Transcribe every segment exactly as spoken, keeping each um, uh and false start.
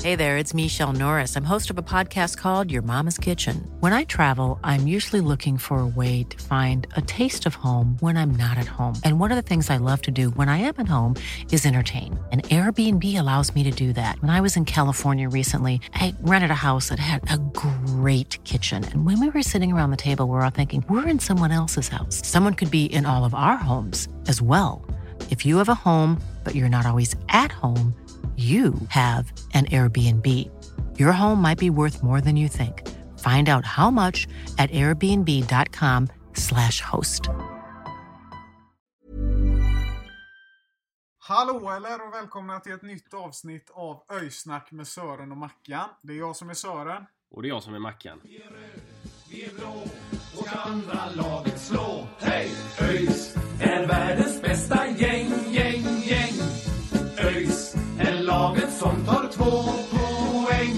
Hey there, it's Michelle Norris. I'm host of a podcast called Your Mama's Kitchen. When I travel, I'm usually looking for a way to find a taste of home when I'm not at home. And one of the things I love to do when I am at home is entertain. And Airbnb allows me to do that. When I was in California recently, I rented a house that had a great kitchen. And when we were sitting around the table, we were all thinking, we're in someone else's house. Someone could be in all of our homes as well. If you have a home, but you're not always at home, you have an Airbnb. Your home might be worth more than you think. Find out how much at airbnb.com slash host. Hallå eller och välkomna till ett nytt avsnitt av Öjsnack med Sören och Mackan. Det är jag som är Sören. Och det är jag som är Mackan. Vi är röd, vi är blå och andra laget slå. Hej! ÖIS är världens bästa gäng, gäng, gäng. ÖIS är laget som tar två poäng.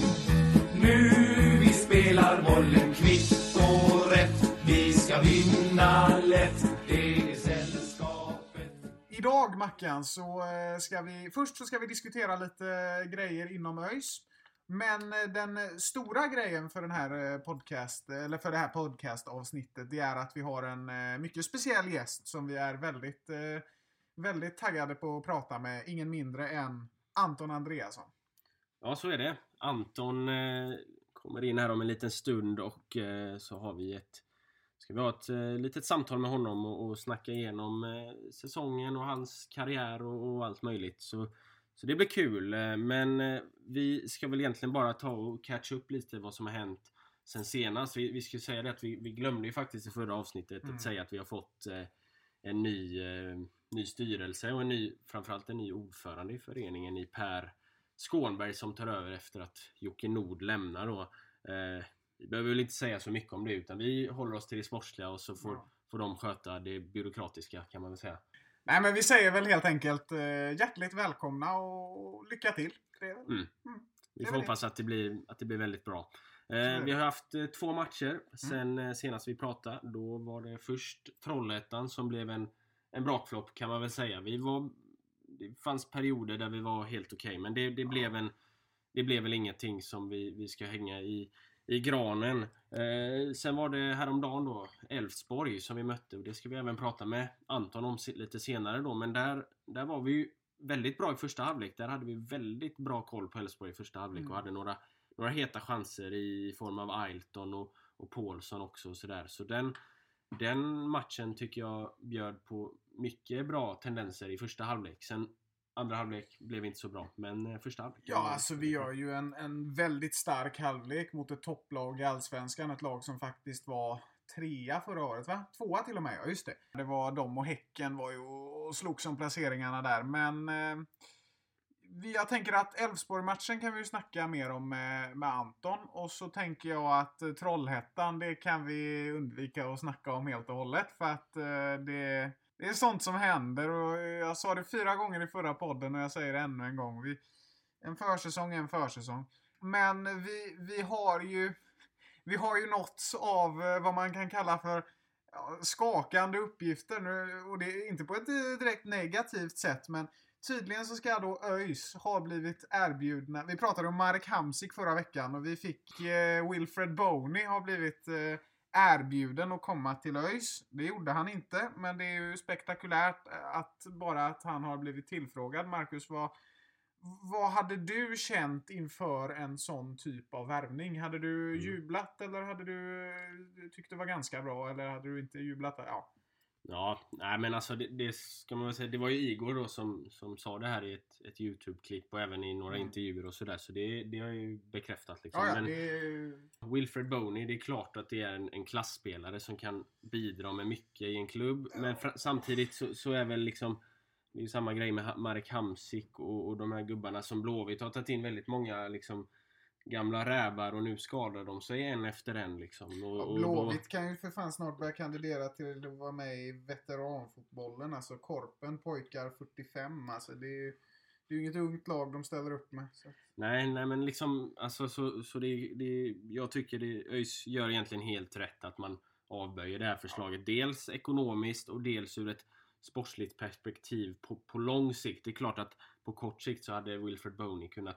Nu vi spelar bollen kvitt och rätt. Vi ska vinna lätt, det är sällskapet. Idag Mackan så ska vi, först så ska vi diskutera lite grejer inom ÖIS. Men den stora grejen för den här podcast eller för det här podcastavsnittet, det är att vi har en mycket speciell gäst som vi är väldigt väldigt taggade på att prata med, ingen mindre än Anton Andreasson. Ja, så är det. Anton eh, kommer in här om en liten stund och eh, så har vi ett ska vi ha ett eh, litet samtal med honom och, och snacka igenom eh, säsongen och hans karriär och, och allt möjligt. Så Så det blir kul, men vi ska väl egentligen bara ta och catch upp lite vad som har hänt sen senast. Vi, vi skulle säga det att vi, vi glömde ju faktiskt i förra avsnittet mm. att säga att vi har fått eh, en ny, eh, ny styrelse och en ny, framförallt en ny ordförande i föreningen i Per Skånberg som tar över efter att Jocke Nord lämnar då. Eh, vi behöver väl inte säga så mycket om det utan vi håller oss till det sportsliga och så får, ja. får de sköta det byråkratiska kan man väl säga. Nej, men vi säger väl helt enkelt eh, hjärtligt välkomna och lycka till. Det, mm. Mm. Vi får hoppas att det blir, att det blir väldigt bra. Eh, vi har haft eh, två matcher sen mm. eh, senast vi pratade. Då var det först Trollhättan som blev en, en brakflopp kan man väl säga. Vi var, det fanns perioder där vi var helt okej. Okay, men det, det, blev en, det blev väl ingenting som vi, vi ska hänga i. I granen. Eh, sen var det häromdagen då Elfsborg som vi mötte och det ska vi även prata med Anton om lite senare då. Men där, där var vi ju väldigt bra i första halvlek. Där hade vi väldigt bra koll på Elfsborg i första halvlek mm. och hade några, några heta chanser i form av Ailton och, och Paulsson också. Och så där. Så den, den matchen tycker jag bjöd på mycket bra tendenser i första halvlek. Sen andra halvlek blev inte så bra, men första halvlek. Ja, alltså vi gör ju en, en väldigt stark halvlek mot ett topplag i Allsvenskan. Ett lag som faktiskt var trea förra året, va? Tvåa till och med, ja just det. Det var de och Häcken var ju och slog som placeringarna där. Men eh, jag tänker att Elfsborg-matchen kan vi ju snacka mer om med, med Anton. Och så tänker jag att Trollhättan, det kan vi undvika att snacka om helt och hållet. För att eh, det... Det är sånt som händer och jag sa det fyra gånger i förra podden och jag säger det ännu en gång. Vi, en försäsong är en försäsong. Men vi, vi har ju vi har ju nått av vad man kan kalla för ja, skakande uppgifter nu. Och det är inte på ett direkt negativt sätt, men tydligen så ska då ÖIS ha blivit erbjudna. Vi pratade om Marek Hamsik förra veckan och vi fick eh, Wilfred Boney har blivit... Eh, erbjuden att komma till ÖIS. Det gjorde han inte, men det är ju spektakulärt att bara att han har blivit tillfrågad. Marcus, vad, vad hade du känt inför en sån typ av värvning? Hade du jublat eller hade du tyckt det var ganska bra eller hade du inte jublat? Ja. Ja, nej men alltså det, det ska man väl säga, det var ju Igor då som, som sa det här i ett, ett YouTube-klipp och även i några mm. intervjuer och sådär, så det, det har ju bekräftat liksom. Ja, ja, men det... Wilfred Boney, det är klart att det är en, en klassspelare som kan bidra med mycket i en klubb, ja. men fra, samtidigt så, så är väl liksom det är ju samma grej med Marek Hamsik och, och de här gubbarna som Blåvitt har tagit in väldigt många liksom gamla rävar och nu skadar de sig en efter en liksom. Och, ja, Blåvitt kan ju för fan snart börja kandidera till att vara med i veteranfotbollen, alltså Korpen, pojkar fyrtiofem, alltså det är ju det är ju inget ungt lag de ställer upp med. Så. Nej, nej men liksom alltså så, så det, det, jag tycker det ÖIS gör egentligen helt rätt att man avböjer det här förslaget, ja. Dels ekonomiskt och dels ur ett sportsligt perspektiv på, på lång sikt. Det är klart att på kort sikt så hade Wilfred Boney kunnat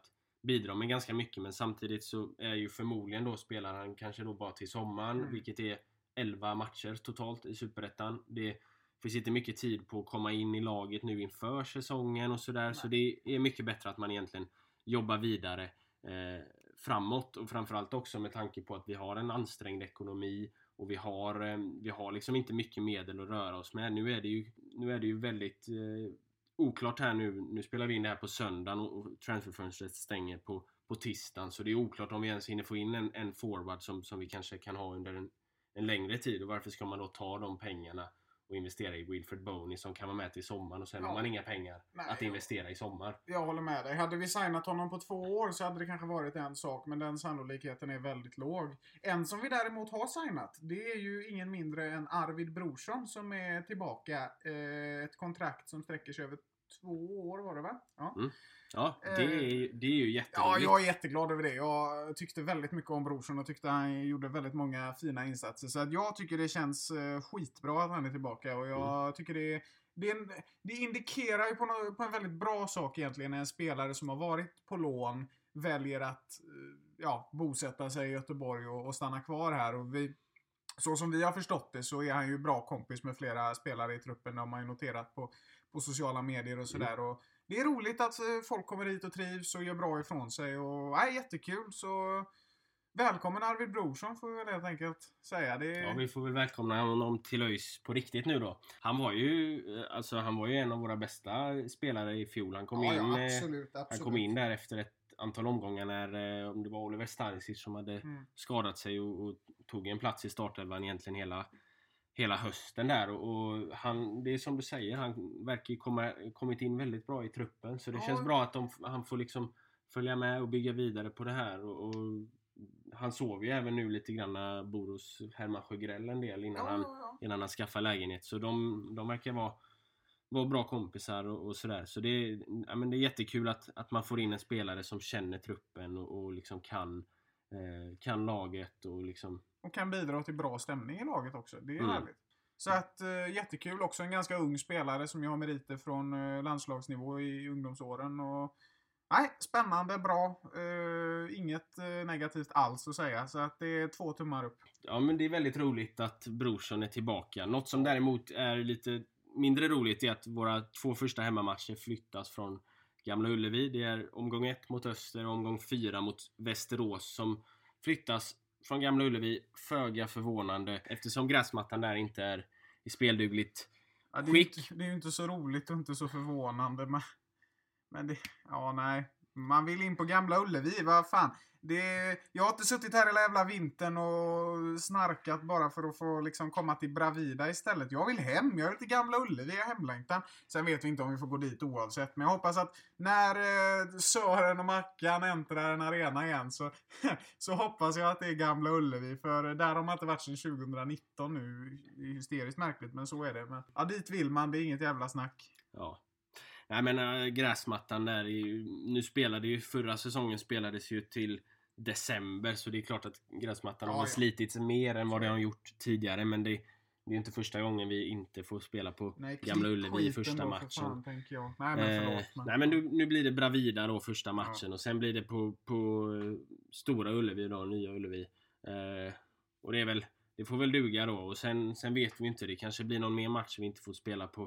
bidrar med ganska mycket, men samtidigt så är ju förmodligen då spelar han kanske då bara till sommaren, mm. vilket är elva matcher totalt i Superettan. Det finns inte mycket tid på att komma in i laget nu inför säsongen och sådär, så det är mycket bättre att man egentligen jobbar vidare eh, framåt, och framförallt också med tanke på att vi har en ansträngd ekonomi och vi har, eh, vi har liksom inte mycket medel att röra oss med. Nu är det ju, nu är det ju väldigt eh, oklart här nu. Nu spelar vi in det här på söndagen och, och transferfönstret stänger på, på tisdagen, så det är oklart om vi ens hinner få in en, en forward som, som vi kanske kan ha under en, en längre tid, och varför ska man då ta de pengarna och investera i Wilfred Boney som kan vara med till sommaren, och sen ja. har man inga pengar Nej, att investera i sommar. Jag håller med dig. Hade vi signat honom på två år så hade det kanske varit en sak, men den sannolikheten är väldigt låg. En som vi däremot har signat, det är ju ingen mindre än Arvid Brorsson som är tillbaka. Eh, ett kontrakt som sträcker sig över två år var det va? Ja. Mm. Ja, det är, det är ju jätteroligt. Ja, jag är jätteglad över det. Jag tyckte väldigt mycket om Brorsson och tyckte han gjorde väldigt många fina insatser. Så att jag tycker det känns skitbra att han är tillbaka. Och jag mm. tycker det, det, det indikerar ju på, något, på en väldigt bra sak egentligen. När en spelare som har varit på lån väljer att ja, bosätta sig i Göteborg och, och stanna kvar här. Och vi, så som vi har förstått det så är han ju bra kompis med flera spelare i truppen. Det har man ju noterat på, på sociala medier och sådär. Mm. Och det är roligt att folk kommer hit och trivs och gör bra ifrån sig. Och nej, jättekul. Så välkommen Arvid Brorsson får vi väl helt enkelt säga. Det... Ja, vi får väl välkomna honom till ÖIS på riktigt nu då. Han var ju, alltså, han var ju en av våra bästa spelare i fjol. Han kom, ja, in, ja, absolut, absolut. Han kom in där efter ett antal omgångar när om det var Oliver Starisic som hade mm. skadat sig och, och tog en plats i startelvan egentligen hela... hela hösten där, och han, det är som du säger, han verkar ju komma, kommit in väldigt bra i truppen, så det ja. känns bra att de, han får liksom följa med och bygga vidare på det här, och, och han sov ju även nu lite grann Boros Herman Sjögrell en del innan, ja, han, ja. innan han skaffade lägenhet, så de, de verkar vara, vara bra kompisar och, och sådär, så det är, ja, men det är jättekul att, att man får in en spelare som känner truppen och, och liksom kan, eh, kan laget och liksom och kan bidra till bra stämning i laget också. Det är mm. härligt. Så att äh, jättekul också. En ganska ung spelare som jag har meriter från äh, landslagsnivå i ungdomsåren. Och, nej, spännande, bra. Äh, inget äh, negativt alls att säga. Så att det är två tummar upp. Ja, men det är väldigt roligt att Brorsson är tillbaka. Något som däremot är lite mindre roligt är att våra två första hemmamatcher flyttas från Gamla Ullevi. Det är omgång ett mot Öster och omgång fyra mot Västerås som flyttas från Gamla Ullevi, föga förvånande, eftersom gräsmattan där inte är i speldugligt ja, det är skick. Inte, det är ju inte så roligt och inte så förvånande, men, men det, ja nej, man vill in på Gamla Ullevi, vad fan. Det, jag har inte suttit här hela jävla vintern och snarkat bara för att få liksom komma till Bravida istället. Jag vill hem, jag vill till Gamla Ullevi, jag är hemlängtan. Sen vet vi inte om vi får gå dit oavsett, men jag hoppas att när eh, Sören och Mackan äntrar en arena igen så, så hoppas jag att det är Gamla Ullevi, för där har man inte varit sedan tjugonitton nu. Det är hysteriskt märkligt, men så är det. Men, ja, dit vill man, det är inget jävla snack. Ja. Nej, men äh, gräsmattan där är ju, nu spelade ju, förra säsongen spelades ju till december, så det är klart att gräsmattan ja, har ja. slitits mer än vad det har gjort tidigare, men det, det är ju inte första gången vi inte får spela på Nej, Gamla Ullevi i första matchen. Fan, tänker jag. Nej, men förlåt, eh, men... Nej, men nu, nu blir det Bravida då första matchen, ja. och sen blir det på, på Stora Ullevi då, Nya Ullevi. Eh, och det är väl, det får väl duga då, och sen, sen vet vi inte, det kanske blir någon mer match vi inte får spela på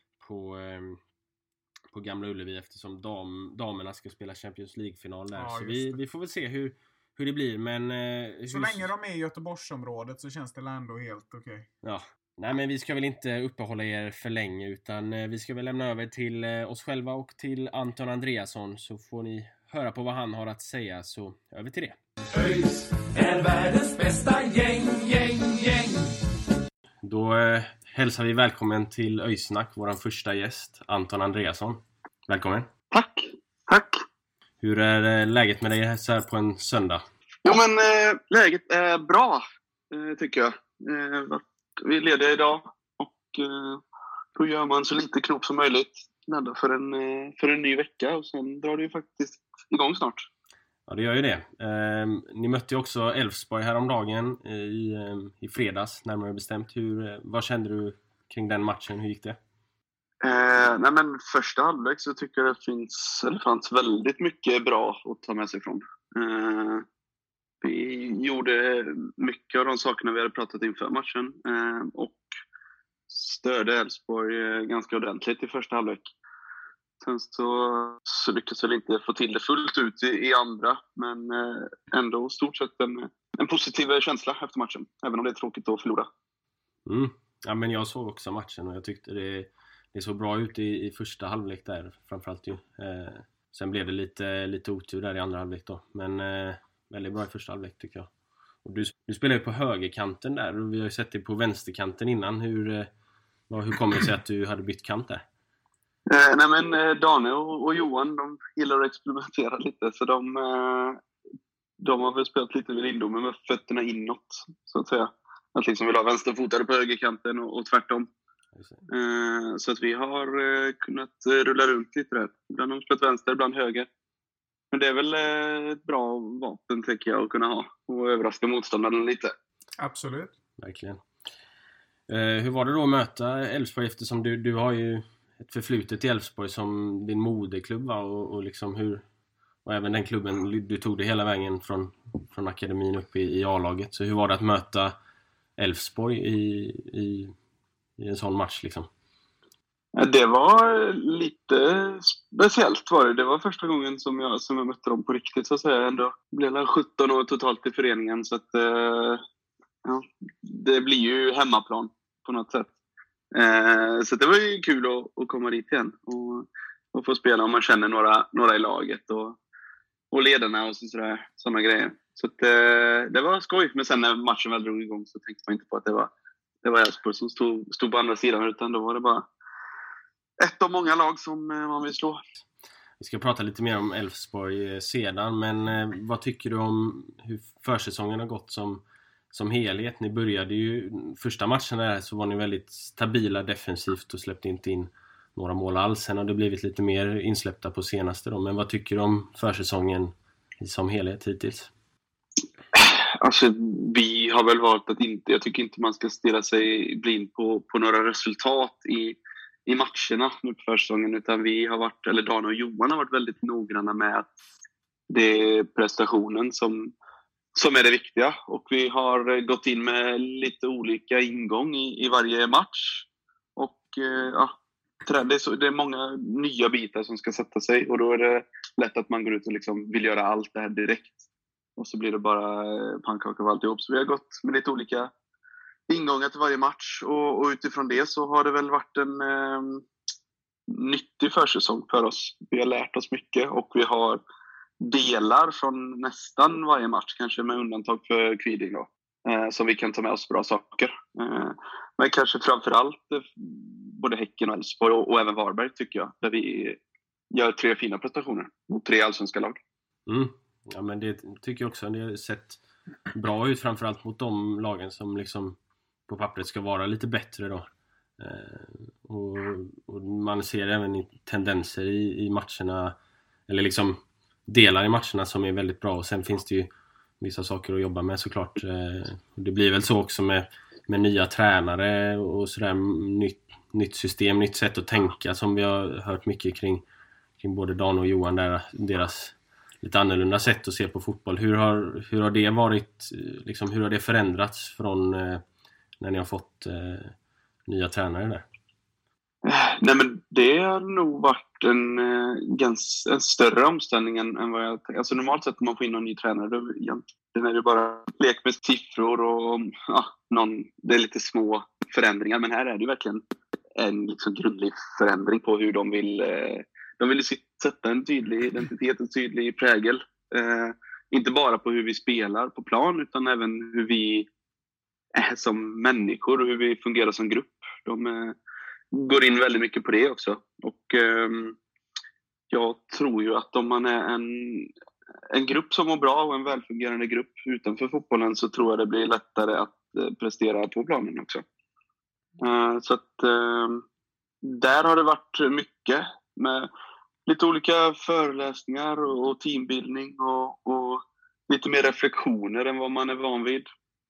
på eh, på Gamla Ullevi, eftersom dam, damerna ska spela Champions League-final där. Ja, så vi, vi får väl se hur, hur det blir. Men, eh, så hur... länge de är i Göteborgsområdet så känns det ändå helt okej. Okay. Ja, nej, men vi ska väl inte uppehålla er för länge, utan eh, vi ska väl lämna över till eh, oss själva och till Anton Andreasson, så får ni höra på vad han har att säga, så över till det. ÖIS är världens bästa gäng, gäng, gäng. Då eh, hälsar vi välkommen till ÖIS-snack, vår första gäst, Anton Andreasson. Välkommen. Tack, tack. Hur är läget med dig så här på en söndag? Jo, men eh, läget är bra, eh, tycker jag. Eh, vi är lediga idag och eh, då gör man så lite knop som möjligt. Laddar för en, eh, för en ny vecka, och sen drar det ju faktiskt igång snart. Ja, det gör ju det. Eh, ni mötte ju också Elfsborg häromdagen i, eh, i fredags, närmare bestämt. Hur, vad kände du kring den matchen? Hur gick det? Eh, nej men första halvlek så tycker jag det finns, eller fanns väldigt mycket bra att ta med sig från. Eh, vi gjorde mycket av de sakerna vi hade pratat inför matchen eh, och störde Elfsborg ganska ordentligt i första halvlek. Sen så, så lyckades jag inte få till det fullt ut i, i andra, men eh, ändå stort sett en, en positiv känsla efter matchen, även om det är tråkigt att förlora. Mm. Ja, men jag såg också matchen och jag tyckte det, det såg bra ut i, i första halvlek där, framförallt ju. Eh, sen blev det lite, lite otur där i andra halvlek då, men eh, väldigt bra i första halvlek tycker jag. Och du, du spelar ju på högerkanten där och vi har ju sett dig på vänsterkanten innan. Hur, eh, hur kommer det sig att du hade bytt kant där? Eh, nej men eh, Daniel och, och Johan, de gillar att experimentera lite, så de, eh, de har väl spelat lite vid lindomen med fötterna inåt, så att säga. Att liksom vill ha vänsterfotade på högerkanten och, och tvärtom. Eh, så att vi har eh, kunnat rulla runt lite där. Ibland har de spelat vänster, ibland höger. Men det är väl eh, ett bra vapen tycker jag att kunna ha och överraska motståndaren lite. Absolut. Verkligen. Eh, hur var det då att möta Elfsborg, eftersom du, du har ju ett förflutet i Elfsborg som din moderklubb, va? Och, och liksom hur, och även den klubben, du tog det hela vägen från, från akademin upp i, i A-laget. Så hur var det att möta Elfsborg i, i, i en sån match liksom? Det var lite speciellt var det. Det var första gången som jag, som jag mötte dem på riktigt, så att säga. Ändå blev det sjutton år totalt i föreningen, så att eh, ja, det blir ju hemmaplan på något sätt. Eh, så det var ju kul att, att komma dit igen och, och få spela om man känner några, några i laget och, och ledarna och sådär, sådana grejer. Så att, eh, det var skoj. Men sen när matchen väl drog igång så tänkte man inte på att det var, det var Elfsborg som stod, stod på andra sidan, utan då var det bara ett av många lag som man vill slå. Vi ska prata lite mer om Elfsborg sedan, men eh, vad tycker du om hur försäsongen har gått som, som helhet? Ni började ju första matchen där, så var ni väldigt stabila defensivt och släppte inte in några mål alls. Sen har det blivit lite mer insläppta på senaste då. Men vad tycker du om försäsongen som helhet hittills? Alltså, vi har väl valt att inte, jag tycker inte man ska stirra sig blind på, på några resultat i i matcherna nu på försäsongen, utan vi har varit, eller Dan och Johan har varit väldigt noggranna med att det är prestationen som, som är det viktiga, och vi har gått in med lite olika ingång i, i varje match, och ja, det är, så, det är många nya bitar som ska sätta sig, och då är det lätt att man går ut och liksom vill göra allt det här direkt, och så blir det bara pannkaka av alltihop. Så vi har gått med lite olika ingångar till varje match, och, och utifrån det så har det väl varit en eh, nyttig försäsong för oss. Vi har lärt oss mycket, och vi har delar från nästan varje match, kanske med undantag för Kviding då, eh, som vi kan ta med oss bra saker. Eh, men kanske framförallt eh, både Häcken och Elfsborg och, och även Varberg tycker jag, där vi gör tre fina prestationer mot tre allsvenska lag. Mm. Ja, men det tycker jag också. Det har sett bra ut, framförallt mot de lagen som liksom på pappret ska vara lite bättre då. Eh, och, och man ser även tendenser i, i matcherna, eller liksom delar i matcherna som är väldigt bra, och sen finns det ju vissa saker att jobba med såklart. Eh, det blir väl så också med, med nya tränare och sådär, nytt, nytt system, nytt sätt att tänka som vi har hört mycket kring, kring både Dan och Johan där, deras lite annorlunda sätt att se på fotboll. Hur har, hur har det varit, liksom, hur har det förändrats från eh, när ni har fått eh, nya tränare där? Nej, men det har nog varit en, ganska, en större omställning än, än vad jag... Alltså normalt sett när man får in någon ny tränare, då egentligen är det bara lek med siffror och ja, någon, det är lite små förändringar. Men här är det verkligen en liksom grundlig förändring på hur de vill... De vill sätta en tydlig identitet, en tydlig prägel. Eh, inte bara på hur vi spelar på plan, utan även hur vi är som människor och hur vi fungerar som grupp. De eh, går in väldigt mycket på det också. Och eh, jag tror ju att om man är en, en grupp som mår bra och en välfungerande grupp utanför fotbollen, så tror jag det blir lättare att eh, prestera på planen också. Eh, så att eh, där har det varit mycket med lite olika föreläsningar och teambildning och, och lite mer reflektioner än vad man är van vid.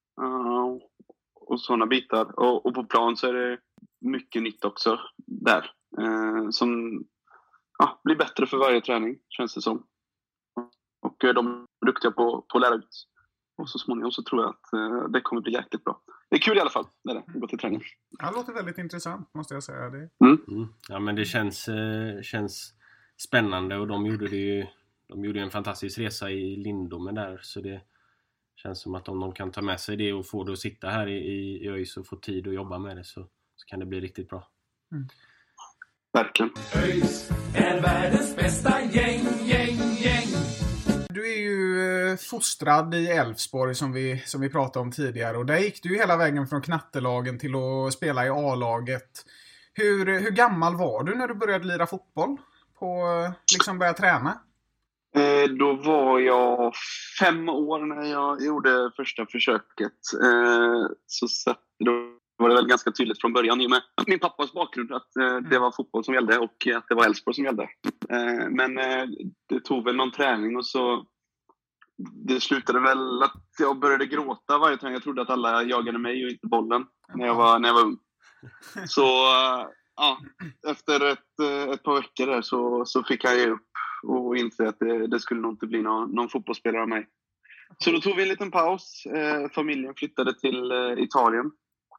Uh, och sådana bitar. Och, och på plan så är det mycket nytt också där. Eh, som ja, blir bättre för varje träning, känns det som. Och eh, de är duktiga på, på att lära ut. Och så småningom så tror jag att eh, det kommer bli jäkligt bra. Det är kul i alla fall när det går till träning. Ja, det låter väldigt intressant, måste jag säga. Det. Mm. Mm. Ja, men det känns, eh, känns spännande, och de gjorde det ju, de gjorde en fantastisk resa i Lindome där, så det känns som att om de kan ta med sig det och få det att sitta här i, i, i ÖIS och få tid att jobba med det, så, så kan det bli riktigt bra. Mm. Verkligen. ÖIS är världens bästa gäng, gäng, gäng. Du är ju eh, fostrad i Elfsborg som vi, som vi pratade om tidigare. Och där gick du ju hela vägen från knattelagen till att spela i A-laget. Hur, hur gammal var du när du började lira fotboll? På liksom börja träna? Eh, då var jag fem år när jag gjorde första försöket. Eh, så satt, då var det väl ganska tydligt från början i och med min pappas bakgrund att eh, det var fotboll som gällde och att det var Elfsborg som gällde. Eh, men eh, det tog väl någon träning och så det slutade väl att jag började gråta varje träning. Jag trodde att alla jagade mig och inte bollen när jag var, när jag var ung. Så eh, ja, efter ett, ett par veckor där så, så fick jag ge upp och inse att det, det skulle nog inte bli någon, någon fotbollsspelare av mig. Så då tog vi en liten paus. Eh, familjen flyttade till eh, Italien.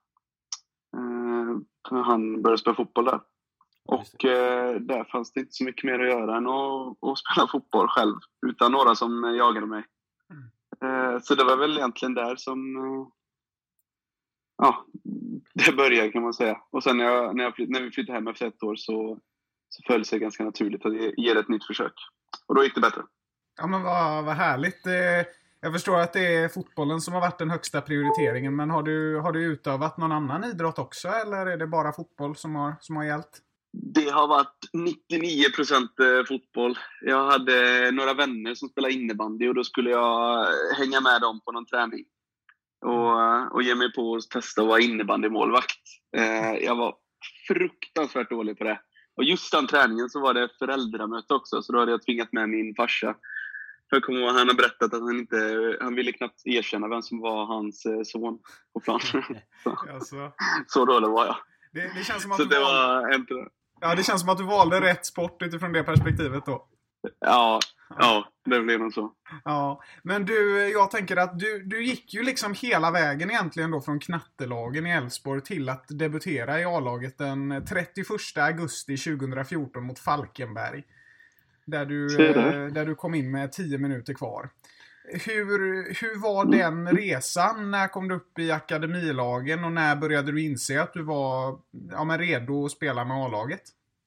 Eh, han började spela fotboll där. Och eh, där fanns det inte så mycket mer att göra än att, att spela fotboll själv. Utan några som jagade mig. Eh, så det var väl egentligen där som eh, ja, det började kan man säga. Och sen när, jag, när, jag, när vi flyttade hem efter ett år så, så föll det sig ganska naturligt att ge, ge det ett nytt försök. Och då gick det bättre. Ja, men vad, vad härligt. Jag förstår att det är fotbollen som har varit den högsta prioriteringen. Men har du, har du utövat någon annan idrott också? Eller är det bara fotboll som har, som har gällt? Det har varit nittionio procent fotboll. Jag hade några vänner som spelade innebandy och då skulle jag hänga med dem på någon träning. Och, och ge mig på att testa att vara innebandymålvakt. Eh, jag var fruktansvärt dålig på det. Och just den träningen så var det föräldramöte också. Så då hade jag tvingat med min farsa. För jag kommer ihåg, han har berättat att han inte, han ville knappt erkänna vem som var hans son på plan. så, alltså. så dålig var jag. Det, det känns som att så du det valde... var inte... Ja, det känns som att du valde rätt sport utifrån det perspektivet då. Ja, ja, det blev nog så. Ja, men du, jag tänker att du, du gick ju liksom hela vägen egentligen då från knattelagen i Elfsborg till att debutera i A-laget den trettioförsta augusti tjugohundrafjorton mot Falkenberg. Där du, där du kom in med tio minuter kvar. Hur, hur var den resan? När kom du upp i akademilagen och när började du inse att du var ja, men redo att spela med A-laget?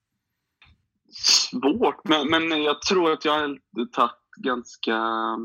Svårt, men, men jag tror att jag har tagit ganska...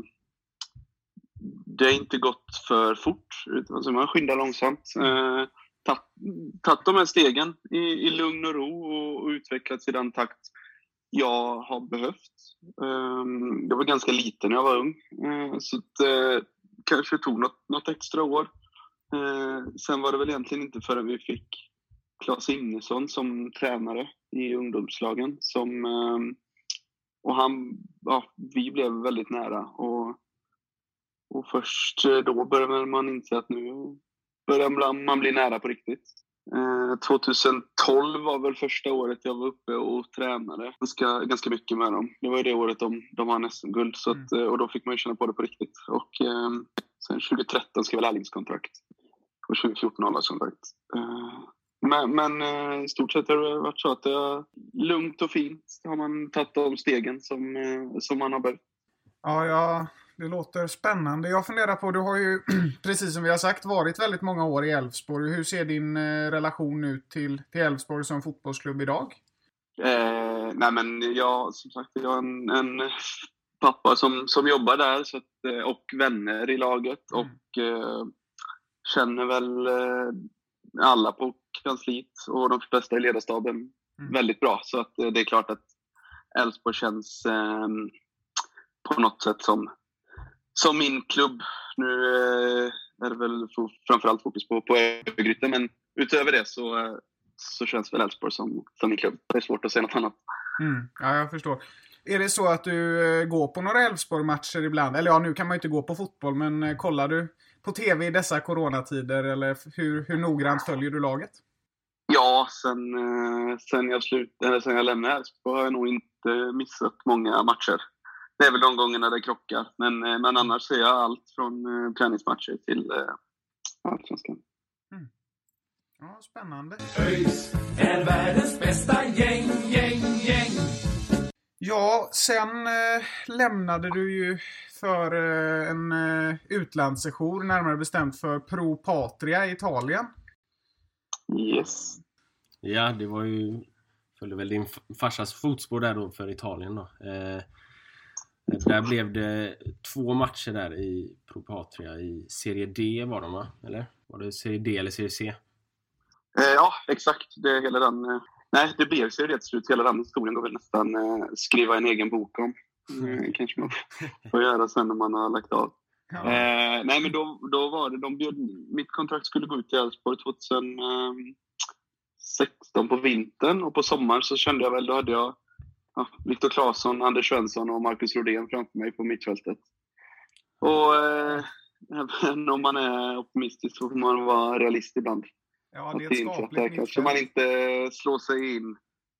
Det har inte gått för fort, alltså man skyndar långsamt. Eh, tagit, tagit de här stegen i, i lugn och ro och, och utvecklats i den takt jag har behövt. Eh, jag var ganska liten när jag var ung, eh, så det eh, kanske tog något, något extra år. Eh, sen var det väl egentligen inte förrän vi fick Claes Ingesson som tränare i ungdomslagen som och han ja, vi blev väldigt nära och och först då började man inse att nu börjar man bli nära på riktigt. Eh, tjugohundratolv var väl första året jag var uppe och tränade ganska, ganska mycket med dem. Det var ju det året de, de var nästan guld så att, mm. och då fick man ju känna på det på riktigt. Och eh, sen tjugotretton skrev jag lärlingskontrakt och tjugofjorton avlagskontrakt. Eh, Men, men i stort sett har det varit så att det är lugnt och fint. Har man tagit de stegen som, som man har behövt. Ja, ja, det låter spännande. Jag funderar på, du har ju precis som vi har sagt varit väldigt många år i Elfsborg. Hur ser din relation ut till, till Elfsborg som fotbollsklubb idag? Eh, nej men jag, som sagt, jag har en, en pappa som, som jobbar där så att, och vänner i laget. Mm. Och eh, känner väl eh, alla på kansliet och de flesta i ledarstaben mm. väldigt bra. Så att det är klart att Elfsborg känns eh, på något sätt som, som min klubb. Nu eh, är det väl framförallt fokus på, på Örgryte, men utöver det så, eh, så känns väl Elfsborg som, som min klubb. Det är svårt att säga något annat. Mm. Ja, jag förstår. Är det så att du eh, går på några Elfsborg-matcher ibland? Eller ja, nu kan man ju inte gå på fotboll, men eh, kollar du på tv i dessa coronatider eller hur, hur noggrant följer du laget? Ja, sen, sen, jag, slut, eller sen jag lämnade Elfsborg har jag nog inte missat många matcher. Det är väl de gångerna det krockar. Men, men annars ser jag allt från uh, träningsmatcher till uh, allsvenskan. Mm. Ja, spännande. ÖIS är världens bästa gäng, gäng, gäng. Ja, sen eh, lämnade du ju för eh, en eh, utlandssejour, närmare bestämt för Pro Patria i Italien. Yes. Ja, det var ju... Följde väl din farsas fotspår där då för Italien då. Eh, där blev det två matcher där i Pro Patria i Serie D var de, va? Eller? Var det Serie D eller Serie C? Eh, ja, exakt. Det är hela den... Eh, nej, det blev Serie D till slut. Hela den historien går väl nästan eh, skriva en egen bok om. Eh, kanske man får göra sen när man har lagt av. Ja. Eh, nej, men då, då var det... De bjöd, mitt kontrakt skulle gå ut i Elfsborg tjugohundrasexton på vintern. Och på sommaren så kände jag väl... Då hade jag ja, Viktor Claesson, Anders Svensson och Marcus Rodén framför mig på mittfältet. Och eh, även om man är optimistisk så får man vara realist ibland. Ja, det är ett skapligt mittfält. Så man inte slår sig in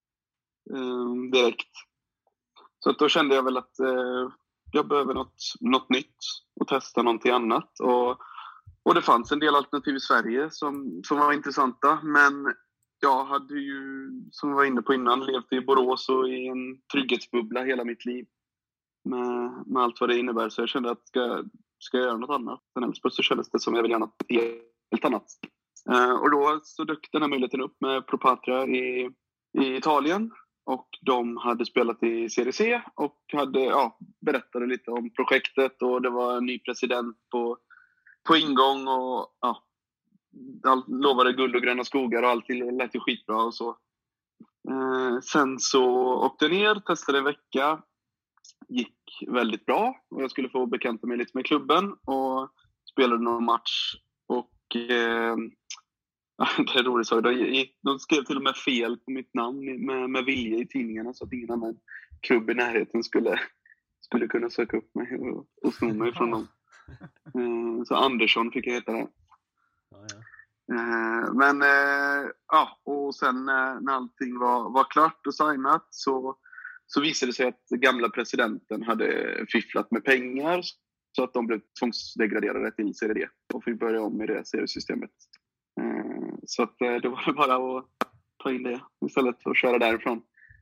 um, direkt. Så att då kände jag väl att uh, jag behöver något, något nytt och testa någonting annat. Och, och det fanns en del alternativ i Sverige som, som var intressanta. Men jag hade ju, som jag var inne på innan, levt i Borås och i en trygghetsbubbla hela mitt liv. Med, med allt vad det innebär. Så jag kände att ska, ska jag göra något annat än Elfsborg så kändes det som jag vill göra något helt annat. Uh, och då så dök den här möjligheten upp med Pro Patria i, i Italien. Och de hade spelat i Serie C och hade, ja, berättade lite om projektet. Och det var en ny president på, på ingång och ja, lovade guld och gröna skogar och allting lät ju skitbra och så. Uh, sen så åkte jag ner, testade en vecka. Gick väldigt bra och jag skulle få bekanta mig lite med klubben och spelade någon match. Och eh, det är roligt så. De, de skrev till och med fel på mitt namn med, med vilja i tidningarna så att ingen annan klubb i närheten skulle, skulle kunna söka upp mig och, och sno mig från dem. Eh, så Andersson fick jag heta det. Ja, ja. Eh, men eh, ja, och sen eh, när allting var, var klart och signat så, så visade det sig att gamla presidenten hade fifflat med pengar så att de blev tvångsdegraderade till Serie D och fick börja om med det seriesystemet. Eh, så att eh, det var bara att ta in det istället för att köra därifrån.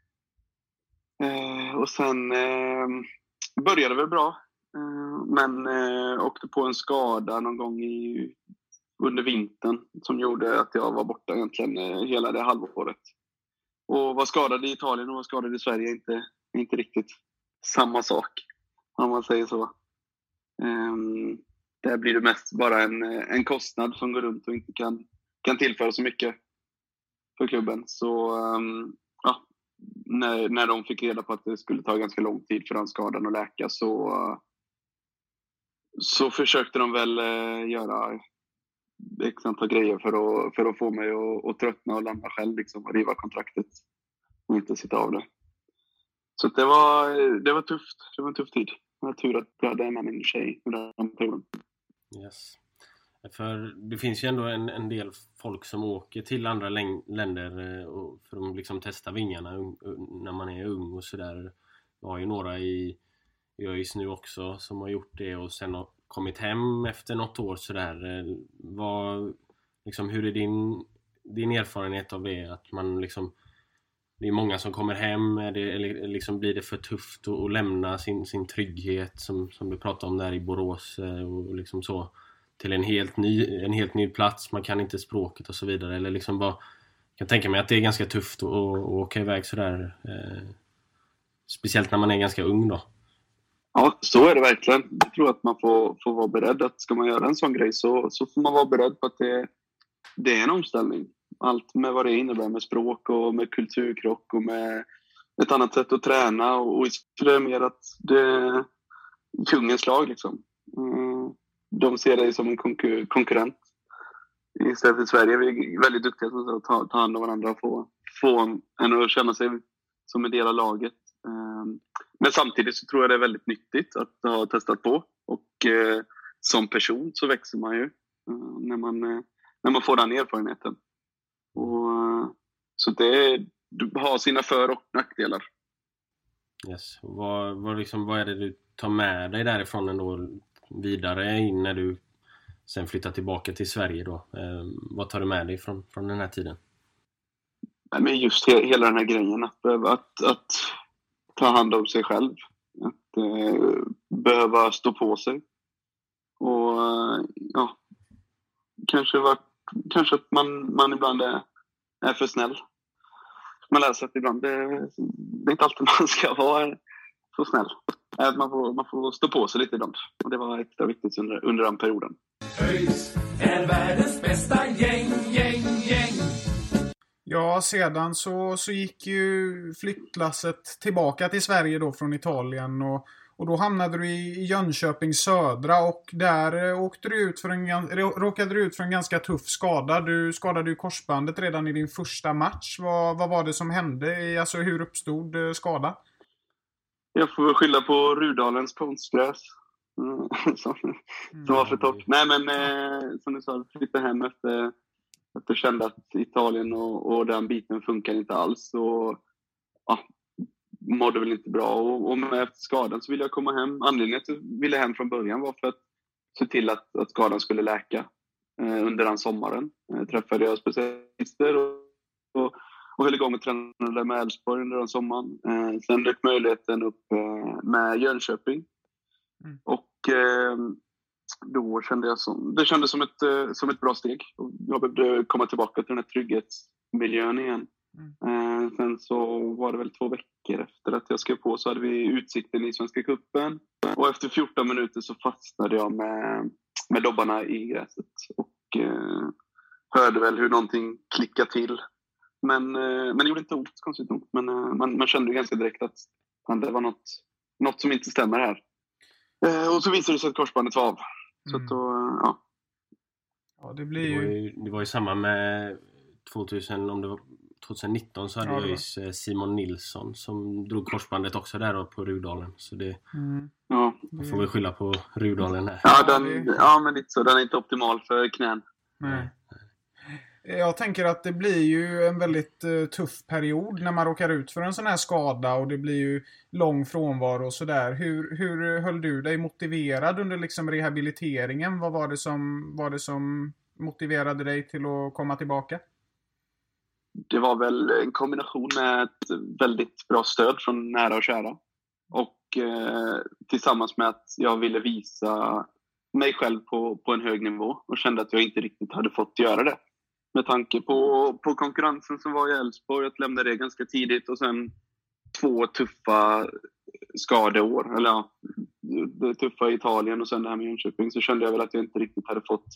Eh, och sen eh, började det väl bra. Eh, men eh, åkte på en skada någon gång i, under vintern som gjorde att jag var borta egentligen eh, hela det halvåret. Och var skadad i Italien och var skadad i Sverige inte, inte riktigt samma sak om man säger så. Um, där blir det mest bara en, en kostnad som går runt och inte kan, kan tillföra så mycket för klubben. Så um, ja, när, när de fick reda på att det skulle ta ganska lång tid för den skadan att läka så, uh, så försökte de väl uh, göra ett antal grejer för att, för att få mig att, att tröttna och lämna själv liksom, och riva kontraktet och inte sitta av det. Så det var, det var tufft. Det var en tuff tid. Jag har tur att jag hade med min tjej under den perioden. Yes. För det finns ju ändå en, en del folk som åker till andra läng- länder och för att liksom testa vingarna un- un- när man är ung och sådär. Jag har ju några i ÖIS nu också som har gjort det och sen har kommit hem efter något år sådär. Vad, liksom, hur är din, din erfarenhet av det? Att man liksom, det är många som kommer hem. Är det, eller liksom, blir det för tufft att, att lämna sin, sin trygghet som, som du pratade om där i Borås och liksom så till en helt ny, en helt ny plats? Man kan inte språket och så vidare. Eller liksom bara, jag kan tänka mig att det är ganska tufft att, att, att åka iväg sådär. Eh, speciellt när man är ganska ung då. Ja, så är det verkligen. Jag tror att man får, får vara beredd att ska man göra en sån grej så, så får man vara beredd på att det, det är en omställning. Allt med vad det innebär med språk och med kulturkrock och med ett annat sätt att träna. Och, och det är mer att det är kungens lag liksom. Mm, de ser dig som en konkur- konkurrent. Istället för Sverige är vi väldigt duktiga på att ta, ta hand om varandra och få, få en att känna sig som en del av laget. Mm. Men samtidigt så tror jag det är väldigt nyttigt att ha testat på. Och eh, som person så växer man ju eh, när, man, eh, när man får den erfarenheten. Och, så det har sina för- och nackdelar. Yes. Vad, vad, liksom, vad är det du tar med dig därifrån ändå vidare in när du sen flyttar tillbaka till Sverige då? Eh, vad tar du med dig från, från den här tiden? Nej, men just he- hela den här grejen att, att, att ta hand om sig själv. Att eh, behöva stå på sig. Och eh, ja, kanske, var, kanske att man, man ibland är, är för snäll. Man lär sig att ibland det, det är inte alltid man ska vara så snäll. Att man får, man får stå på sig lite ibland. Och det var extra viktigt under, under den perioden. ÖIS är världens bästa gäng, gäng, gäng. Ja, sedan så, så gick ju flyttlasset tillbaka till Sverige då från Italien. Och, och då hamnade du i Jönköping södra. Och där åkte du ut för en, råkade du ut för en ganska tuff skada. Du skadade ju korsbandet redan i din första match. Vad, vad var det som hände? Alltså hur uppstod skada? Jag får skylla på Rudalens konstgräs. Mm, som, som var för torrt. Nej, men eh, som du sa, flyttade hem efter att jag kände att Italien och, och den biten funkar inte alls. Och ja, mådde väl inte bra. Och, och med efter skadan så ville jag komma hem. Anledningen till att jag ville hem från början var för att se till att, att skadan skulle läka. Eh, under den sommaren eh, träffade jag specialister och, och Och höll igång och tränade med Elfsborg under den sommaren. Eh, sen dök möjligheten upp eh, med Jönköping. Mm. Och eh, då kände jag som... Det kändes som ett, eh, som ett bra steg. Och jag behövde komma tillbaka till den här trygghetsmiljön igen. Mm. Eh, sen så var det väl två veckor efter att jag skrev på så hade vi Utsikten i Svenska cupen. Och efter fjorton minuter så fastnade jag med, med dobbarna i gräset. Och eh, hörde väl hur någonting klickade till. Men, men det gjorde inte ont, konstigt nog. Men man, man kände ganska direkt att det var något, något som inte stämmer här. Och så visade det sig att korsbandet var av. Så mm. då, ja. Ja, det blir ju... Det var ju, det var ju samma med tvåtusen, om det var tjugonitton så hade ja, jag ju Simon Nilsson som drog korsbandet också där då på Rudalen. Så det mm. ja. får vi skylla på Rudalen här. Ja, den, ja men lite så. Den är inte optimal för knän. Nej. Jag tänker att det blir ju en väldigt uh, tuff period när man råkar ut för en sån här skada och det blir ju lång frånvaro och sådär. Hur, hur höll du dig motiverad under liksom rehabiliteringen? Vad var det som, var det som motiverade dig till att komma tillbaka? Det var väl en kombination med ett väldigt bra stöd från nära och kära. Och eh, tillsammans med att jag ville visa mig själv på, på en hög nivå och kände att jag inte riktigt hade fått göra det. Med tanke på, på konkurrensen som var i Elfsborg, att lämna det ganska tidigt och sen två tuffa skadeår. Eller ja, det tuffa i Italien och sen det här med Jönköping, så kände jag väl att jag inte riktigt hade fått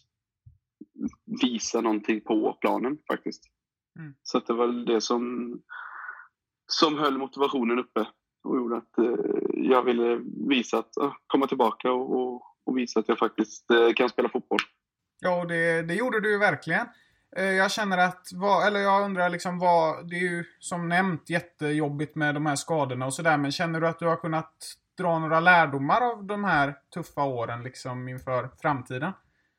visa någonting på planen faktiskt. Mm. Så att det var det som, som höll motivationen uppe och gjorde att eh, jag ville visa att eh, komma tillbaka och, och, och visa att jag faktiskt eh, kan spela fotboll. Ja, och det, det gjorde du ju verkligen. Jag känner att, vad, eller jag undrar liksom vad, det är ju som nämnt jättejobbigt med de här skadorna och sådär, men känner du att du har kunnat dra några lärdomar av de här tuffa åren liksom inför framtiden?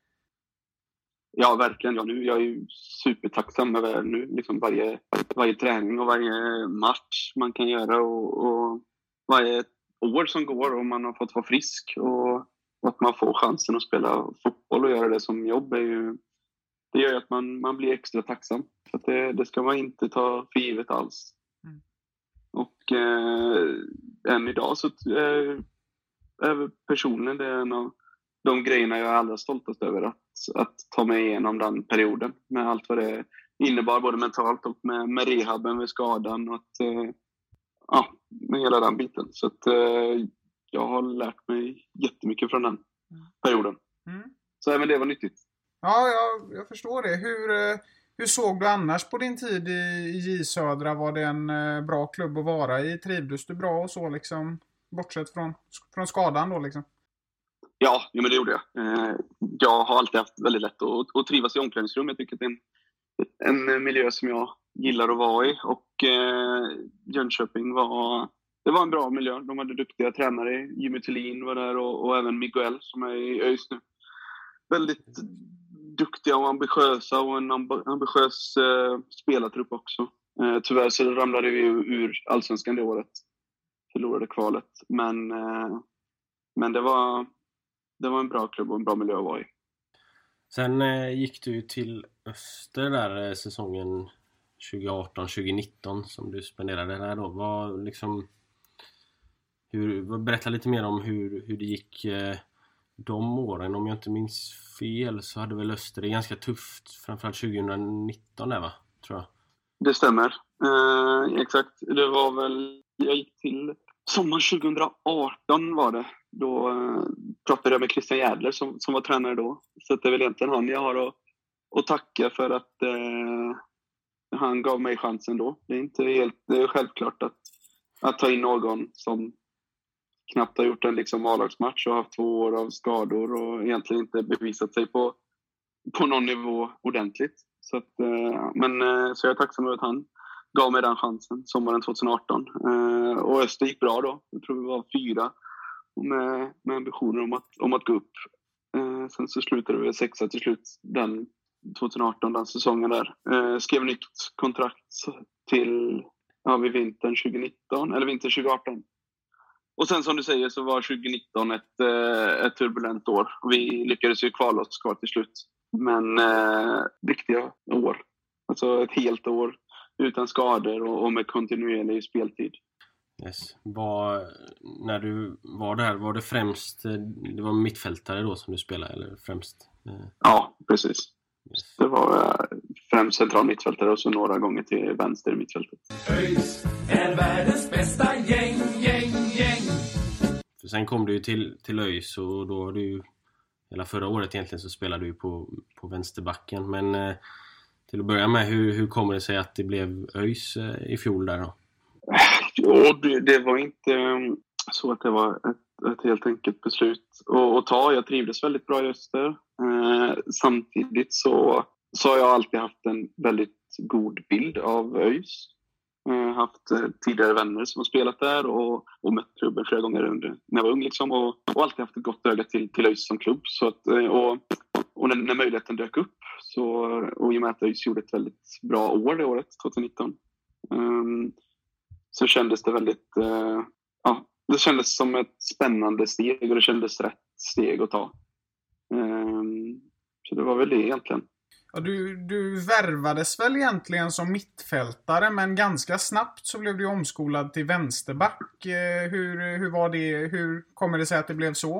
Ja, verkligen. Ja, nu, jag är ju supertacksam över nu, liksom varje, varje träning och varje match man kan göra och, och varje år som går och man har fått vara frisk och att man får chansen att spela fotboll och göra det som jobb är ju... Det gör att man, man blir extra tacksam. Så att det, det ska man inte ta för givet alls. Mm. Och eh, än idag så eh, är personligen det en av de grejerna jag är allra stoltast över. Att, att ta mig igenom den perioden. Med allt vad det innebar både mentalt och med, med rehaben, med skadan. Och att, eh, ja, med hela den biten. Så att eh, jag har lärt mig jättemycket från den mm. perioden. Mm. Så även det var nyttigt. Ja, jag, jag förstår det. Hur, hur såg du annars på din tid i J Södra? Var det en bra klubb att vara i? Trivdes du bra och så liksom? Bortsett från, från skadan då liksom? Ja, men det gjorde jag. Eh, jag har alltid haft väldigt lätt att, att trivas i omklädningsrum. Jag tycker att det är en, en miljö som jag gillar att vara i. Och eh, Jönköping var... Det var en bra miljö. De hade duktiga tränare. Jimmy Tillin var där och, och även Miguel som är i ÖIS nu. Väldigt duktiga och ambitiösa och en amb- ambitiös eh, spelartrupp också. Eh, tyvärr så ramlade vi ur allsvenskan det året. Förlorade kvalet. Men, eh, men det, var, det var en bra klubb och en bra miljö att vara i. Sen eh, gick du till Öster där eh, säsongen tjugo arton tjugo nitton som du spenderade där då. Vad liksom, hur, berätta lite mer om hur, hur det gick eh, de åren. Om jag inte minns fel så hade väl Öster det ganska tufft, framförallt tjugo nitton där, va? Tror jag. Det stämmer. Eh, exakt. Det var väl, jag gick till sommar tjugo arton var det. Då eh, pratade jag med Christian Jädler som, som var tränare då. Så det är väl egentligen han jag har att, att tacka för att eh, han gav mig chansen då. Det är inte helt det är självklart att, att ta in någon som knappt har gjort en liksom A-lagsmatch och haft två år av skador och egentligen inte bevisat sig på, på någon nivå ordentligt. Så, att, eh, men, eh, så jag är tacksam över att han gav mig den chansen sommaren tjugo arton. Eh, och Öster gick bra då. Jag tror vi var fyra med, med ambitioner om att, om att gå upp. Eh, sen så slutade vi sexa till slut den tjugo arton, den säsongen där. Eh, skrev nytt kontrakt till ja, vid vintern tjugo nitton, eller vintern tjugo arton. Och sen som du säger så var tjugo nitton ett, eh, ett turbulent år. Vi lyckades ju kvala oss kvar till slut. Men eh, viktiga år. Alltså ett helt år utan skador och, och med kontinuerlig speltid. Yes. Var, när du var där, var det främst det var mittfältare då som du spelade eller främst? Eh... Ja, precis. Yes. Det var eh, främst central mittfältare och så några gånger till vänster i mittfältet. ÖIS är världens bästa gäng, gäng, gäng. För sen kom du ju till, till ÖIS och då var du hela förra året egentligen så spelade du på, på vänsterbacken. Men eh, till att börja med, hur, hur kommer det sig att det blev ÖIS eh, i fjol där då? Jo, det, det var inte um, så att det var ett, ett helt enkelt beslut att, att ta. Jag trivdes väldigt bra i Öster. Eh, samtidigt så, så har jag alltid haft en väldigt god bild av ÖIS. Eh, haft eh, tidigare vänner som har spelat där och, och mött klubben flera gånger under, när jag var ung. Liksom, och, och alltid haft ett gott öga till, till ÖIS som klubb. Så att, och och när, när möjligheten dök upp så, och i och med att ÖIS gjorde ett väldigt bra år det året, tjugo nitton. Um, så kändes det väldigt uh, ja, det kändes som ett spännande steg och det kändes rätt steg att ta. Um, så det var väl det egentligen. Ja, du, du värvades väl egentligen som mittfältare, men ganska snabbt så blev du omskolad till vänsterback. Eh, hur, hur var det? Hur kommer det sig att det blev så?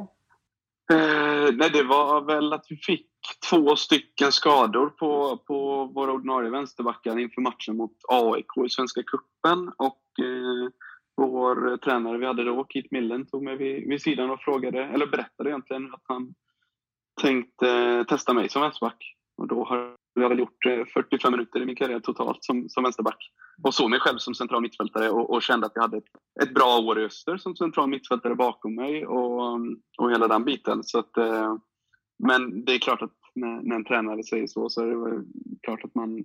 Eh, nej, det var väl att vi fick två stycken skador på, på våra ordinarie vänsterbackar inför matchen mot A I K i Svenska cupen. Och eh, vår tränare vi hade då, Keith Millen, tog mig vid, vid sidan och frågade, eller berättade egentligen att han tänkte testa mig som vänsterback. Och då har jag väl gjort fyrtiofem minuter i min karriär totalt som, som vänsterback. Och såg mig själv som central mittfältare och, och kände att jag hade ett, ett bra år i Öster som central mittfältare bakom mig och, och hela den biten. Så att, eh, men det är klart att när, när en tränare säger så så är det klart att man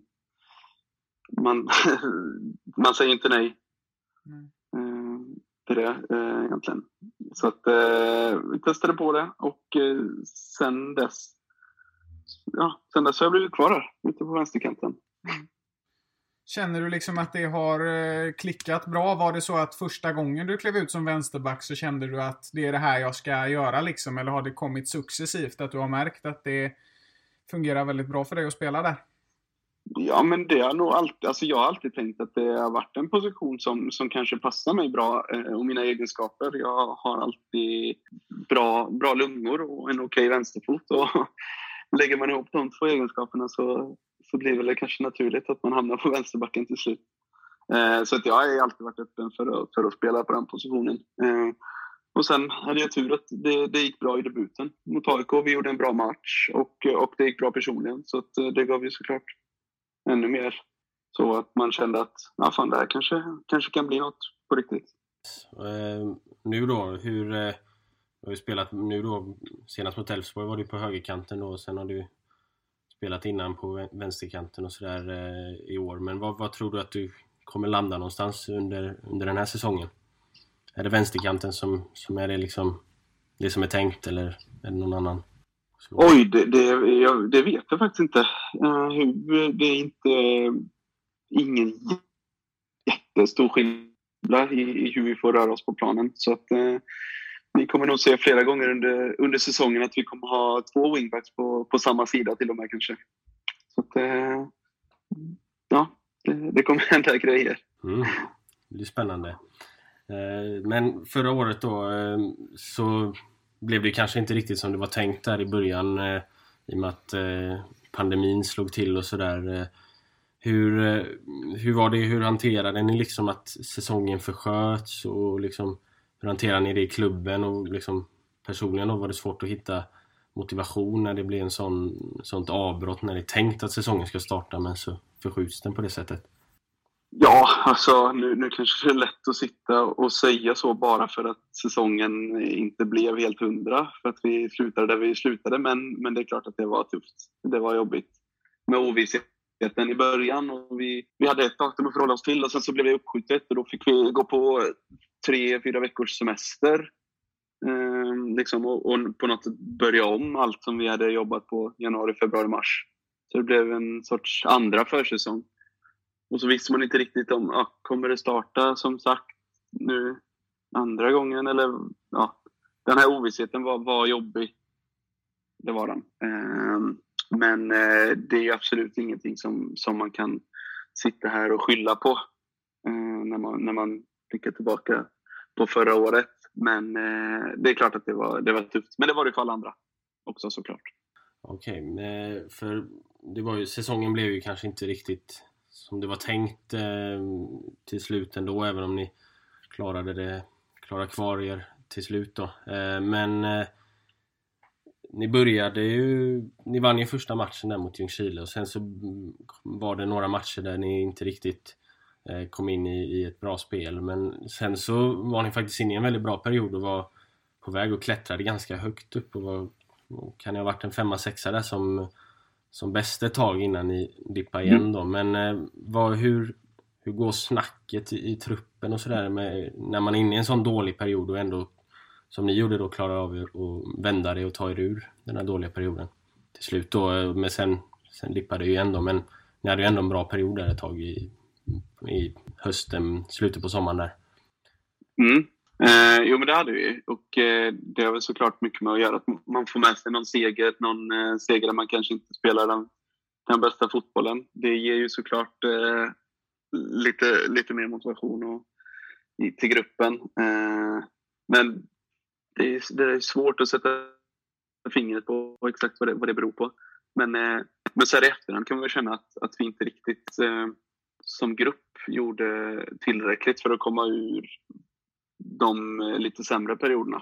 man, man säger inte nej mm. eh, till det eh, egentligen. Så att eh, vi testade på det och eh, sen dess Ja, sen dess har jag blivit kvar där, ute på vänsterkanten. Mm. Känner du liksom att det har klickat bra? Var det så att första gången du klev ut som vänsterback så kände du att det är det här jag ska göra liksom? Eller har det kommit successivt att du har märkt att det fungerar väldigt bra för dig att spela där? Ja, men det har nog alltid, alltså jag har alltid tänkt att det har varit en position som, som kanske passar mig bra eh, och mina egenskaper. Jag har alltid bra, bra lungor och en okej vänsterfot och lägger man ihop de två egenskaperna så, så blir det kanske naturligt att man hamnar på vänsterbacken till slut. Eh, så att jag har alltid varit öppen för att, för att spela på den positionen. Eh, och sen hade jag tur att det, det gick bra i debuten mot A I K. Vi gjorde en bra match och, och det gick bra personligen. Så att det gav ju såklart ännu mer. Så att man kände att ja, fan, det här kanske, kanske kan bli något på riktigt. Eh, nu då, hur... Eh... Du har ju spelat nu då, senast mot Elfsborg var du på högerkanten då, och sen har du spelat innan på vänsterkanten och sådär eh, i år. Men vad, vad tror du att du kommer landa någonstans under, under den här säsongen? Är det vänsterkanten som, som är det liksom det som är tänkt eller är det någon annan? Så. Oj, det, det, jag, det vet jag faktiskt inte. Uh, det är inte ingen jättestor skillnad i, i hur vi får röra oss på planen. Så att eh, vi kommer nog se flera gånger under, under säsongen att vi kommer ha två wingbacks på, på samma sida till och med kanske. Så att eh, ja, det, det kommer hända grejer. Mm. Det blir spännande. Men förra året då så blev det kanske inte riktigt som det var tänkt där i början i och med att pandemin slog till och sådär. Hur, hur var det, hur hanterade ni liksom att säsongen försköts och liksom, hur hanterade ni det i klubben och liksom personligen då var det svårt att hitta motivation när det blir en sån, sånt avbrott när det är tänkt att säsongen ska starta men så förskjuts den på det sättet? Ja, alltså nu, nu kanske det är lätt att sitta och säga så bara för att säsongen inte blev helt hundra för att vi slutade där vi slutade, men, men det är klart att det var tufft. Det var jobbigt med ovissheten i början och vi, vi hade ett datum att förhålla oss till och sen så blev det uppskjutet och då fick vi gå på tre, fyra veckors semester eh, liksom, och, och på något sätt börja om allt som vi hade jobbat på januari, februari, mars. Så det blev en sorts andra försäsong. Och så visste man inte riktigt om, ja, kommer det starta som sagt nu andra gången eller ja, den här ovissheten var, var jobbig. Det var den. Eh, men eh, det är absolut ingenting som, som man kan sitta här och skylla på eh, när man, när man blickar tillbaka på förra året. Men eh, det är klart att det var, det var tufft. Men det var det för alla andra också såklart. Okej, okay, för det var ju, säsongen blev ju kanske inte riktigt som det var tänkt eh, till slut ändå, även om ni klarade det, klarade kvar er till slut då. Eh, men eh, ni började ju, ni vann ju första matchen där mot Ljungskile och sen så var det några matcher där ni inte riktigt eh, kom in i, i ett bra spel. Men sen så var ni faktiskt inne i en väldigt bra period och var på väg och klättrade ganska högt upp och var, kan det ha varit en femma, sexa där som som bästa tag innan ni dippar igen då. Men eh, vad, hur, hur går snacket i, i truppen och sådär när man är inne i en sån dålig period och ändå som ni gjorde då klarar av er att vända det och ta er ur den här dåliga perioden till slut då, men sen, sen dippade det ju ändå, men ni hade ju ändå en bra period där ett tag i, i hösten, slutet på sommaren där. Mm. Eh, jo men det hade vi och eh, det har väl såklart mycket med att göra att man får med sig någon seger, någon eh, seger där man kanske inte spelar den, den bästa fotbollen. Det ger ju såklart eh, lite, lite mer motivation och, i, till gruppen. Eh, men det är, det är svårt att sätta fingret på exakt vad det, vad det beror på. Men, eh, men så här i efterhand kan man väl känna att, att vi inte riktigt eh, som grupp gjorde tillräckligt för att komma ur de lite sämre perioderna.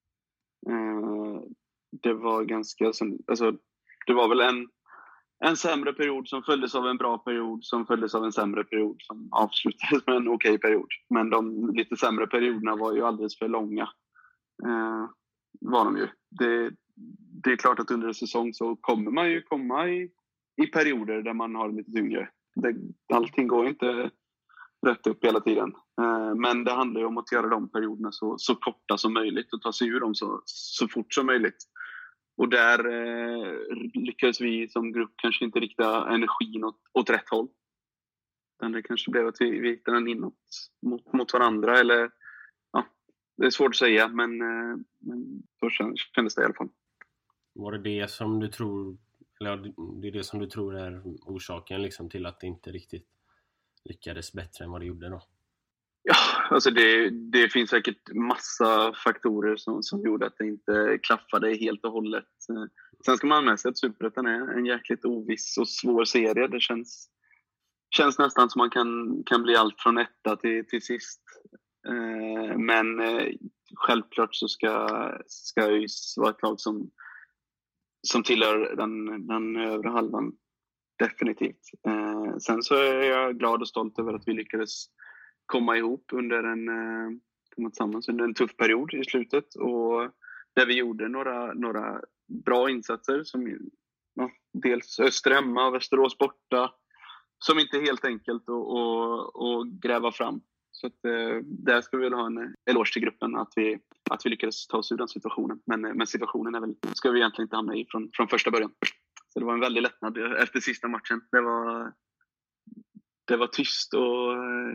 Eh, det var ganska, alltså, det var väl en, en sämre period som följdes av en bra period som följdes av en sämre period som avslutades med en okej period. Men de lite sämre perioderna var ju alldeles för långa. Eh, var de ju. Det, det är klart att under en säsong så kommer man ju komma i, i perioder där man har lite tyngre. Det, allting går inte rätt upp hela tiden. Eh, men det handlar ju om att göra de perioderna så, så korta som möjligt och ta sig ur dem så, så fort som möjligt. Och där eh, lyckades vi som grupp kanske inte rikta energin åt, åt rätt håll. Utan det kanske blev att vi, vi hittade den inåt mot, mot varandra. Eller, ja, det är svårt att säga, men, eh, men så kändes det i alla fall. Var det det som du tror, eller det är det som du tror är orsaken liksom, till att det inte riktigt lyckades bättre än vad det gjorde då? Ja, alltså det, det finns säkert massa faktorer som, som gjorde att det inte klaffade helt och hållet. Sen ska man med sig att Superettan är en jäkligt oviss och svår serie. Det känns, känns nästan som man kan, kan bli allt från etta till, till sist. Eh, men eh, självklart så ska, ska ÖIS vara ett lag som, som tillhör den, den övre halvan. Definitivt. Eh, sen så är jag glad och stolt över att vi lyckades komma ihop under en, eh, komma tillsammans under en tuff period i slutet. Och där vi gjorde några, några bra insatser. Som, ja, dels Öster hemma och Västerås borta. Som inte är helt enkelt att, att, att gräva fram. Så att, eh, där ska vi väl ha en eloge till gruppen att vi, att vi lyckades ta oss ur den situationen. Men, men situationen är väl, ska vi egentligen inte hamna i från, från första början. Så det var en väldig lättnad efter sista matchen. Det var, det var tyst och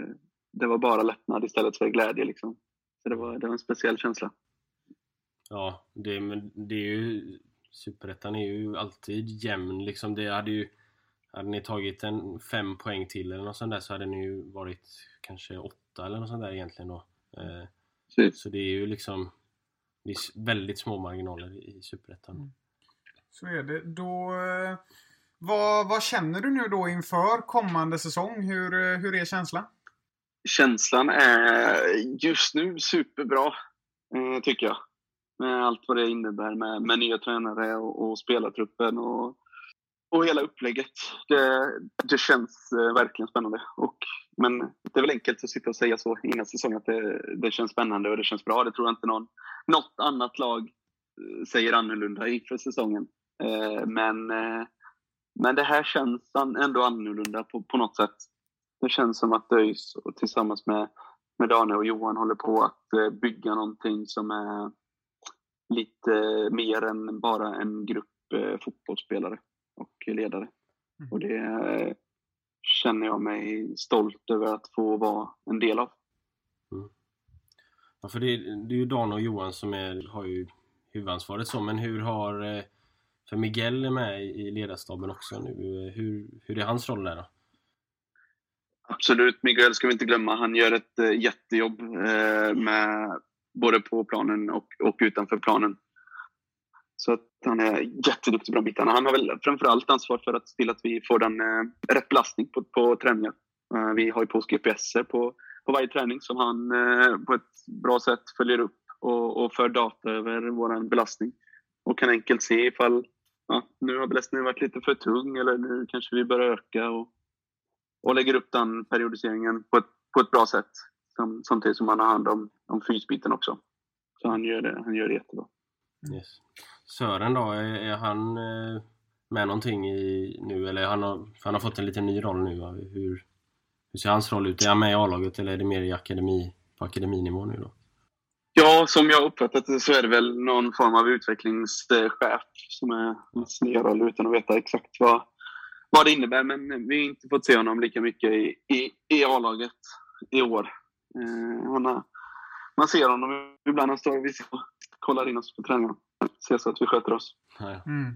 det var bara lättnad istället för glädje liksom. Så det var, det var en speciell känsla. Ja, det, men det är ju Superettan är ju alltid jämn liksom. Det hade ju hade ni tagit en fem poäng till eller något sånt där, så hade ni ju varit kanske åtta eller något sånt där egentligen då. Eh, så det är ju liksom det är väldigt små marginaler i Superettan. Mm. Så är det. Då eh, vad, vad känner du nu då inför kommande säsong? Hur, hur är känslan? Känslan är just nu superbra, eh, tycker jag. Med allt vad det innebär med, med nya tränare och, och spelartruppen och, och hela upplägget. Det, det känns eh, verkligen spännande. Och, men det är väl enkelt att sitta och säga så innan säsongen att det, det känns spännande och det känns bra. Det tror jag inte någon, något annat lag säger annorlunda inför säsongen. Eh, men, eh, men det här känns ändå annorlunda på, på något sätt. Det känns som att ÖIS tillsammans med, med Daniel och Johan håller på att eh, bygga någonting som är lite mer än bara en grupp eh, fotbollsspelare och ledare. Mm. Och det eh, känner jag mig stolt över att få vara en del av. Mm. Ja, för det, det är ju Dan och Johan som är, har ju huvudansvaret så, men hur har eh, för Miguel är med i ledarstaben också nu, hur, hur är hans roll där då? Absolut, Miguel ska vi inte glömma. Han gör ett eh, jättejobb eh, med både på planen och, och utanför planen. Så att han är jätteduktig på de bitarna. Han har väl framförallt ansvar för att se till att vi får den eh, rätt belastning på, på träningar. Eh, vi har ju på G P S på, på varje träning som han eh, på ett bra sätt följer upp och, och för data över vår belastning. Och kan enkelt se ifall ja, nu har belastningen varit lite för tung eller nu kanske vi börjar öka och, och lägger upp den periodiseringen på ett, på ett bra sätt. Som, samtidigt som han har hand om, om fysbiten också. Så han gör det, han gör det jättebra. Yes. Sören då, är, är han eh, med någonting i nu? Eller han har, han har fått en liten ny roll nu. Va? Hur, hur ser hans roll ut? Är han med i A-laget eller är det mer i akademi, på akademinivå nu då? Ja, som jag uppfattat det så är det väl någon form av utvecklingschef som är hans nya roll utan att veta exakt vad, vad det innebär. Men vi har inte fått se honom lika mycket i, i, i A-laget i år. Eh, han har, man ser honom ibland han står och kollar in oss på träningen. Ser så att vi sköter oss. Mm.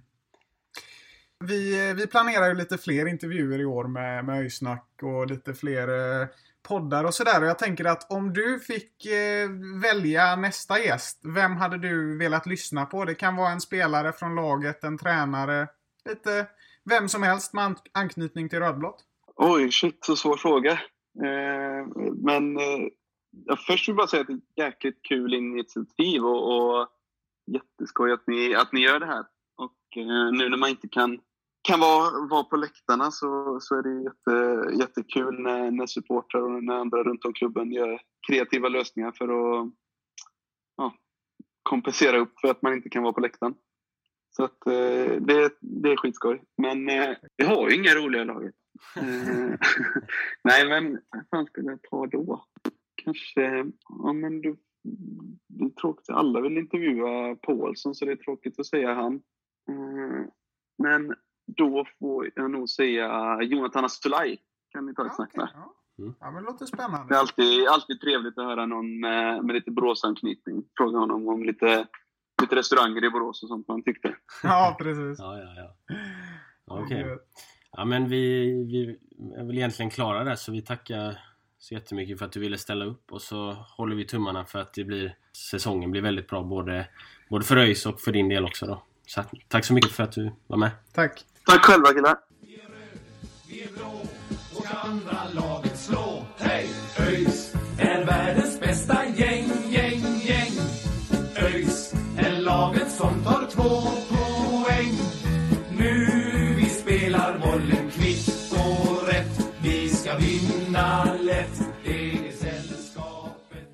Vi, vi planerar ju lite fler intervjuer i år med, med Öysnack och lite fler eh, poddar och sådär. Och jag tänker att om du fick eh, välja nästa gäst, vem hade du velat lyssna på? Det kan vara en spelare från laget, en tränare, lite vem som helst med an- anknytning till Rödblått. Oj, shit, så svår fråga. Eh, men eh, jag först vill bara säga att det är ett jäkligt kul initiativ och, och jätteskoj att ni, att ni gör det här. Och eh, nu när man inte kan, kan vara, vara på läktarna så, så är det jätte, jättekul när, när supportrar och när andra runt om klubben gör kreativa lösningar för att ja, kompensera upp för att man inte kan vara på läktaren. Så att eh, det, det är skitskoj. Men eh, vi har ju inga roliga laget. Eh, nej, men vad fan ska jag ta då? Kanske, ja men du, det är tråkigt. Alla vill intervjua Paulsson så det är tråkigt att säga han. Eh, men då får jag nog säga Jonathan Astolaj. Kan ni ta ett ja, snack med? Okay, ja. Ja, men det låter spännande. Det är alltid, alltid trevligt att höra någon med, med lite Boråsanknytning. Fråga honom om lite, lite restauranger i Borås och sånt man tyckte. Ja, precis. Ja, ja, ja. Okej. Okay. Ja, men vi, vi är väl egentligen klara där, så vi tackar så jättemycket för att du ville ställa upp och så håller vi tummarna för att det blir, säsongen blir väldigt bra både, både för ÖIS och för din del också då. Så tack så mycket för att du var med. Tack. Tack själva killar. Vi är röd, vi är blå och ska andra laget slå. Hej! ÖIS är världens bästa gäng, gäng, gäng. ÖIS är laget som tar två poäng. Nu vi spelar bollen kvitt och rätt. Vi ska vinna lätt. Det är sällskapet.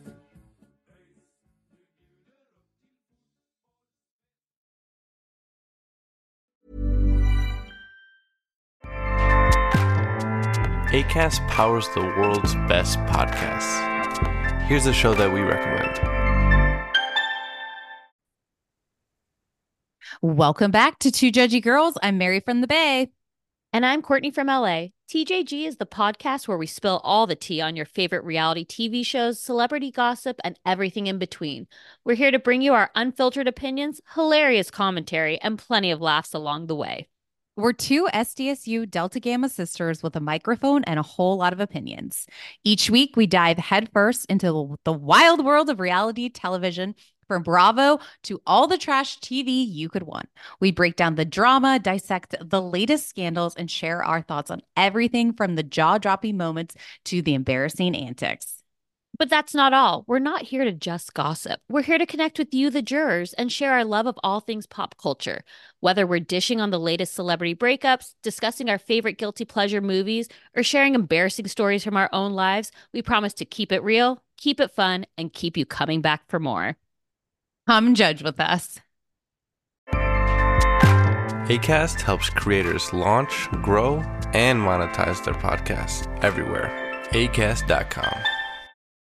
Acast powers the world's best podcasts. Here's a show that we recommend. Welcome back to Two Judgy Girls. I'm Mary from the Bay. And I'm Courtney from L A. T J G is the podcast where we spill all the tea on your favorite reality T V shows, celebrity gossip, and everything in between. We're here to bring you our unfiltered opinions, hilarious commentary, and plenty of laughs along the way. We're two S D S U Delta Gamma sisters with a microphone and a whole lot of opinions. Each week, we dive headfirst into the wild world of reality television, from Bravo to all the trash T V you could want. We break down the drama, dissect the latest scandals, and share our thoughts on everything from the jaw-dropping moments to the embarrassing antics. But that's not all. We're not here to just gossip. We're here to connect with you, the jurors, and share our love of all things pop culture. Whether we're dishing on the latest celebrity breakups, discussing our favorite guilty pleasure movies, or sharing embarrassing stories from our own lives, we promise to keep it real, keep it fun, and keep you coming back for more. Come judge with us. Acast helps creators launch, grow, and monetize their podcasts everywhere. acast dot com.